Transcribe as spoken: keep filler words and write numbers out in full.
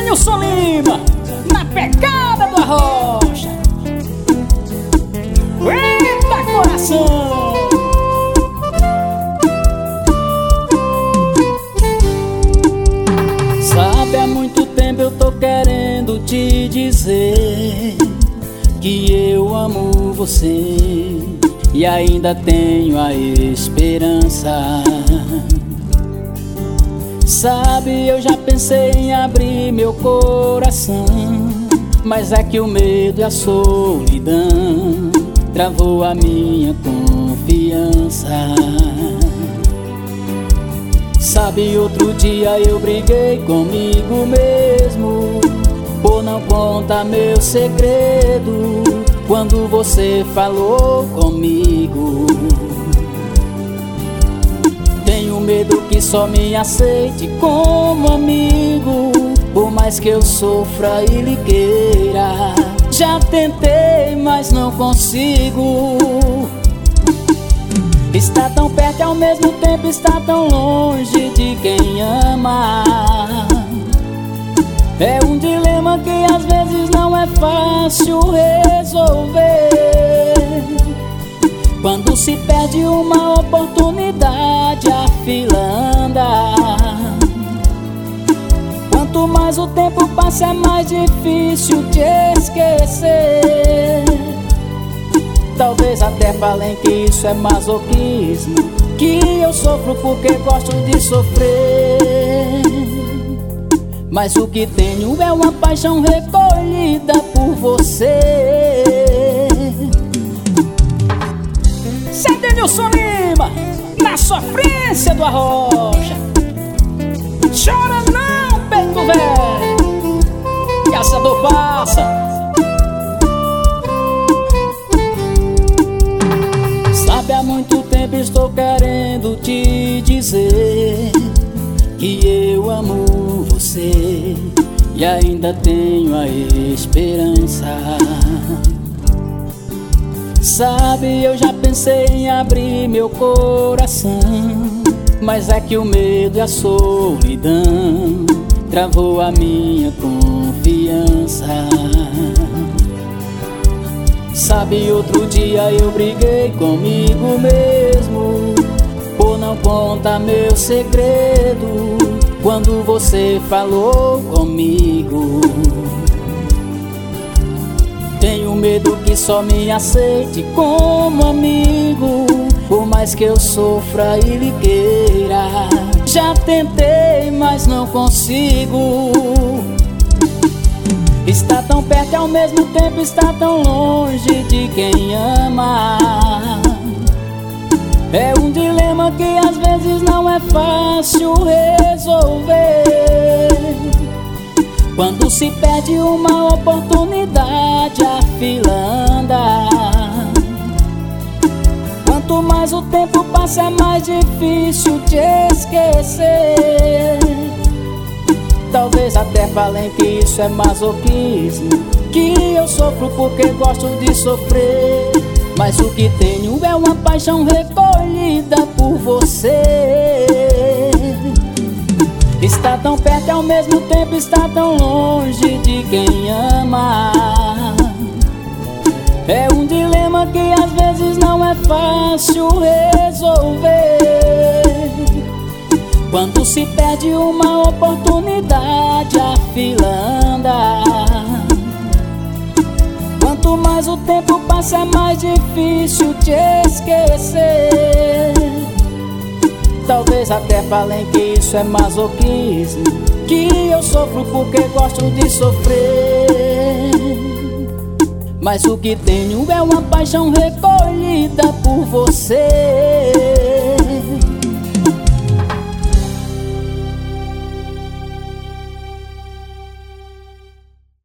Denilson Lima, na pegada do Arrocha. Eita coração! Sabe, há muito tempo eu tô querendo te dizer que eu amo você e ainda tenho a esperança. Sabe, eu já pensei em abrir meu coração, mas é que o medo e a solidão travou a minha confiança. Sabe, outro dia eu briguei comigo mesmo por não contar meu segredo quando você falou comigo. Tenho medo que só me aceite como amigo, por mais que eu sofra e lhe queira. Já tentei, mas não consigo. Está tão perto e ao mesmo tempo está tão longe de quem ama. É um dilema que às vezes não é fácil resolver. Quando se perde uma oportunidade, a fila anda. Quanto mais o tempo passa, é mais difícil te esquecer. Talvez até falem que isso é masoquismo, que eu sofro porque gosto de sofrer. Mas o que tenho é uma paixão recolhida por você. Sem Denilson Lima, na sofrência do Arrocha. Chora não, peito velho, que essa dor passa. Sabe, há muito tempo estou querendo te dizer que eu amo você e ainda tenho a esperança. Sabe, eu já pensei em abrir meu coração, mas é que o medo e a solidão travou a minha confiança. Sabe, outro dia eu briguei comigo mesmo por não contar meu segredo quando você falou comigo. Tenho medo que só me aceite como amigo, por mais que eu sofra e lhe queira. Já tentei, mas não consigo. Está tão perto e ao mesmo tempo está tão longe de quem ama. É um dilema que às vezes não é fácil resolver. Quando se perde uma oportunidade, a fila anda. Quanto mais o tempo passa, é mais difícil te esquecer. Talvez até falem que isso é masoquismo, que eu sofro porque gosto de sofrer. Mas o que tenho é uma paixão recolhida por você. Está tão perto e ao mesmo tempo está tão longe de quem ama. É um dilema que às vezes não é fácil resolver. Quando se perde uma oportunidade, a fila anda. Quanto mais o tempo passa, é mais difícil te esquecer. Talvez até falem que isso é masoquismo, que eu sofro porque gosto de sofrer. Mas o que tenho é uma paixão recolhida por você.